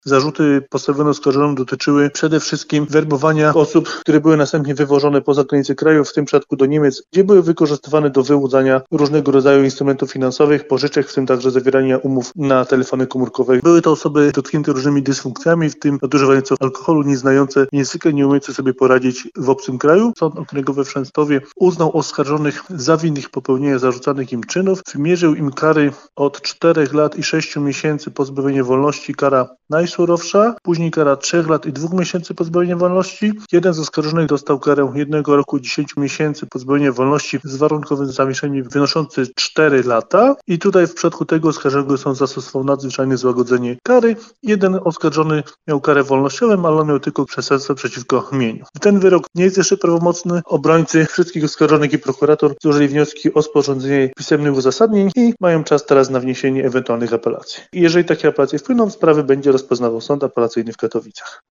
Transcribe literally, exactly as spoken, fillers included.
Zarzuty postawione oskarżonym dotyczyły przede wszystkim werbowania osób, które były następnie wywożone poza granice kraju, w tym przypadku do Niemiec, gdzie były wykorzystywane do wyłudzania różnego rodzaju instrumentów finansowych, pożyczek, w tym także zawierania umów na telefony komórkowe. Były to osoby dotknięte różnymi dysfunkcjami, w tym nadużywające alkoholu, nieznające języka, nie umiejące sobie poradzić w obcym kraju. Sąd okręgowy w Częstochowie uznał oskarżonych za winnych popełnienia zarzucanych im czynów, wymierzył im kary od czterech lat i sześciu miesięcy pozbawienia wolności, kara najsurowsza, później kara trzech lat i dwóch miesięcy pozbawienia wolności. Jeden z oskarżonych dostał karę jednego roku i dziesięciu miesięcy pozbawienia wolności z warunkowym zawieszeniem wynoszący cztery lata i tutaj w przypadku tego oskarżonego sąd zastosował nadzwyczajne złagodzenie kary. Jeden oskarżony miał karę wolnościową, ale on miał tylko przestępstwo przeciwko mieniu. Ten wyrok nie jest jeszcze prawomocny. Obrońcy wszystkich oskarżonych i prokurator złożyli wnioski o sporządzenie pisemnych uzasadnień i mają czas teraz na wniesienie ewentualnych apelacji. I jeżeli takie apelacje wpłyną, sprawy będzie rozpoznawał Sąd Apelacyjny w Katowicach.